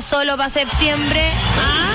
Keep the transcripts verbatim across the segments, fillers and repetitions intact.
solo para septiembre. Ah.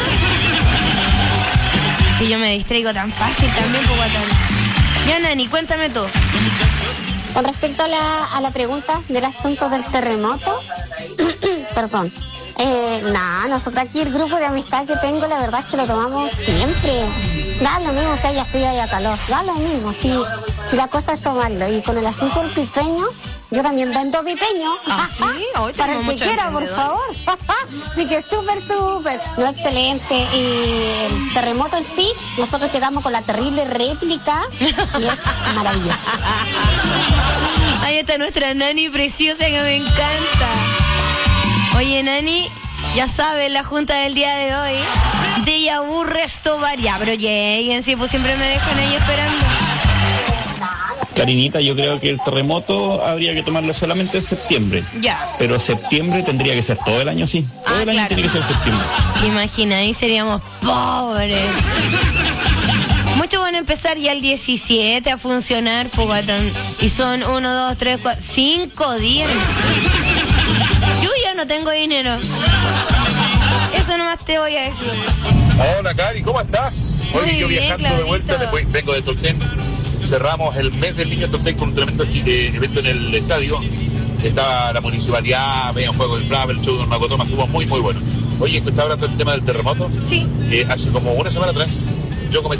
Y yo me distraigo tan fácil también, pues guatón. Ya, Nani, cuéntame tú. Con respecto a la, a la pregunta del asunto del terremoto, perdón, eh, nada, nosotros aquí el grupo de amistad que tengo, la verdad es que lo tomamos siempre. Da lo mismo que haya frío, haya calor, da lo mismo, si, si la cosa es tomarlo. Y con el asunto del pipeño, yo también vendo pipeño. ¿Ah, sí? Hoy para el que quiera, por favor. Así que súper, súper. No, excelente. Y el terremoto en sí, nosotros quedamos con la terrible réplica y es maravilloso. Ahí está nuestra Nani preciosa que me encanta. Oye, Nani, ya sabes, la junta del día de hoy, de Yabú Resto Bar. Ya, pero lleguen, sí, pues siempre me dejan ahí esperando. Karinita, yo creo que el terremoto habría que tomarlo solamente en septiembre. Ya. Pero septiembre tendría que ser todo el año, sí. Todo Ah, el año claro. tiene que ser septiembre. Imagina, ahí seríamos pobres. Muchos van a empezar ya el diecisiete a funcionar, Pugatón. Y son uno, dos, tres, cuatro, cinco días. Yo ya no tengo dinero. Eso nomás te voy a decir. Hola, Cari, ¿cómo estás? Muy Oye, yo bien, viajando Claudito. de vuelta, después vengo de Tolten. Cerramos el mes del niño Tolten con un tremendo eh, evento en el estadio. Estaba la municipalidad, veía un juego del Bravo, el show de Mago Toma, estuvo muy, muy bueno. Oye, ¿estás hablando del tema del terremoto? Sí. Eh, hace como una semana atrás, yo cometí